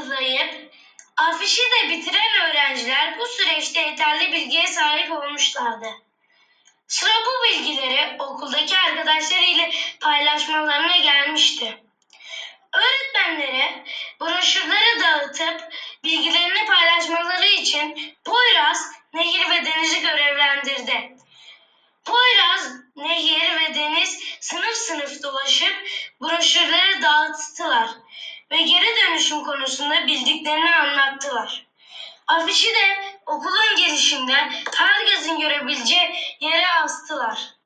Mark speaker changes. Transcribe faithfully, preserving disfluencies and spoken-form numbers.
Speaker 1: hazırlayıp afişi de bitiren öğrenciler bu süreçte yeterli bilgiye sahip olmuşlardı. Sıra bu bilgileri okuldaki arkadaşlarıyla paylaşmalarına gelmişti. Öğretmenlere broşürleri dağıtıp bilgilerini paylaşmaları için Poyraz, Nehir ve Deniz'i görevlendirdi. Poyraz, Nehir ve Deniz sınıf sınıf dolaşıp broşürleri dağıttılar ve geri dönüşüm konusunda bildiklerini anlattılar. Afişi de okulun girişinde herkesin görebileceği yere astılar.